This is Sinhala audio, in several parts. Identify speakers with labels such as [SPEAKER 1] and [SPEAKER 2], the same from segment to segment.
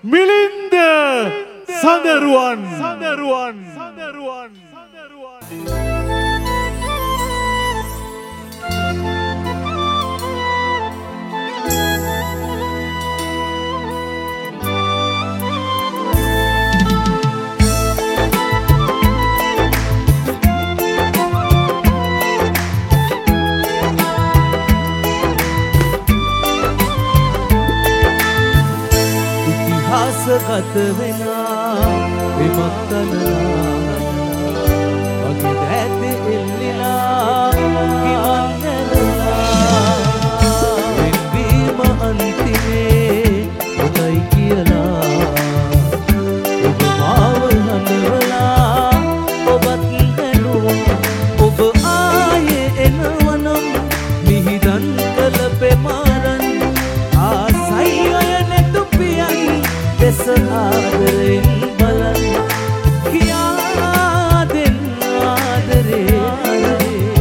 [SPEAKER 1] මිලින්ද සඳරුවන්
[SPEAKER 2] ගත වෙනා විමත්තනලා වගේ දැත එල්ලිලා ගිවන්නලා වෙන්වීම අන්තිමේ ඔතයි කියලා ඔබ මාව හඳවලා ඔබත් ඇලුම් ඔබ ආයේ එනවනම් මිහිදන් කළ පෙමාරන් ආසයි අය නැතු පියන් දෙස ආදරෙන් බලන්න කියා දෙන්න ආදරේ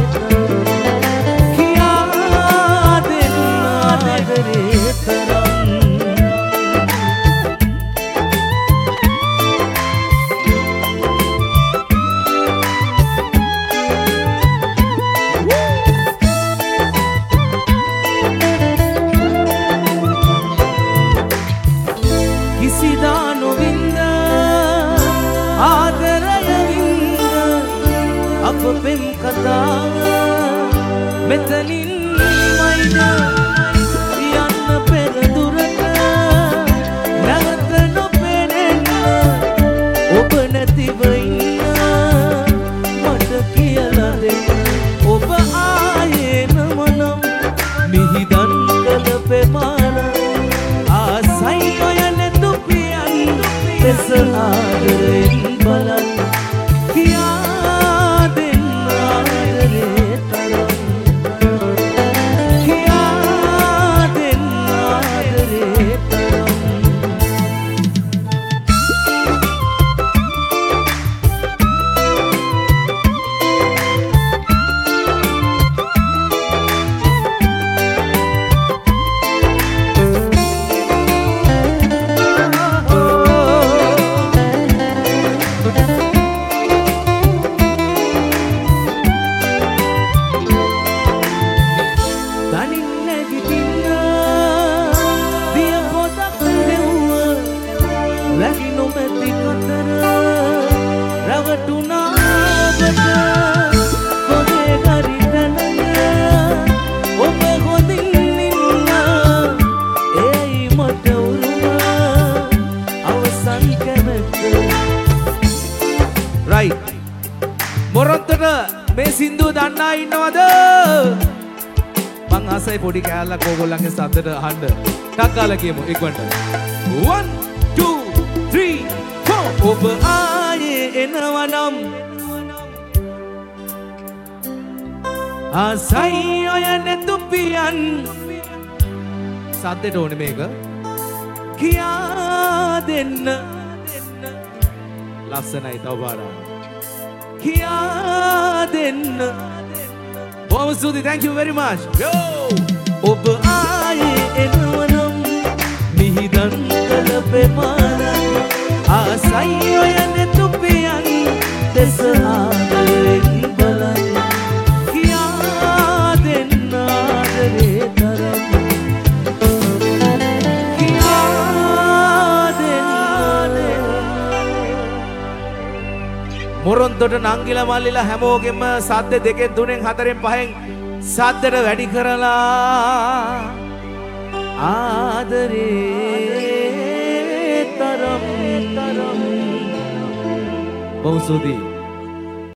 [SPEAKER 2] කියා දෙන්න ආදරේ තරම් කිසිදා නොවින්ද ආදරය වින්ද අප පෙම් කතාව මෙතනින් මයිද යන්න පෙර දුරට නැවත නොපෙනෙන්න ඔබ නැතිව ඉන්න මට කියලා දෙන්න ඔබ ආයේ නමනම් මිහිදන් කළ පෙමාර ආසයි ඔය දෙස ආදරෙන් බලන්න කියා දෙන්න ආදරේ තරම් කියා දෙන්න ආදරේ තරම් මොරොන්තට මේ සින්දුව දන්නා ඉන්නවද? මං ආසයි පොඩි කෑල්ලක් ඕගොල්ලන්ගේ සද්දට අහන්න. ටක් ගාලා කියමු ඉක්මනට. 1 2 3 4 ඔබ ආයේ එනවනම් ආසයි ඔය නැතු පියන් සද්දට ඕනේ මේක. කියා දෙන්න ලස්සනයි තව පාරක්. කියා දෙන්න බොහොම ස්තුතියි thank you very much yo ඔබ ආයේ එනවනම් මිහිදන් කළ පෙමාරන් ආසයි ඔය නැතු පියන් දෙස ආදරෙන් බලන්න කියා දෙන්න ආදරේ තරම් මොරොන්තොට නංගිලා මල්ලිලා හැමෝගෙම සද්ද දෙකෙන් තුනෙන් හතරෙන් පහෙන් සද්දට වැඩි කරලා ආදරේ තරම් බොහොම ස්තුතියි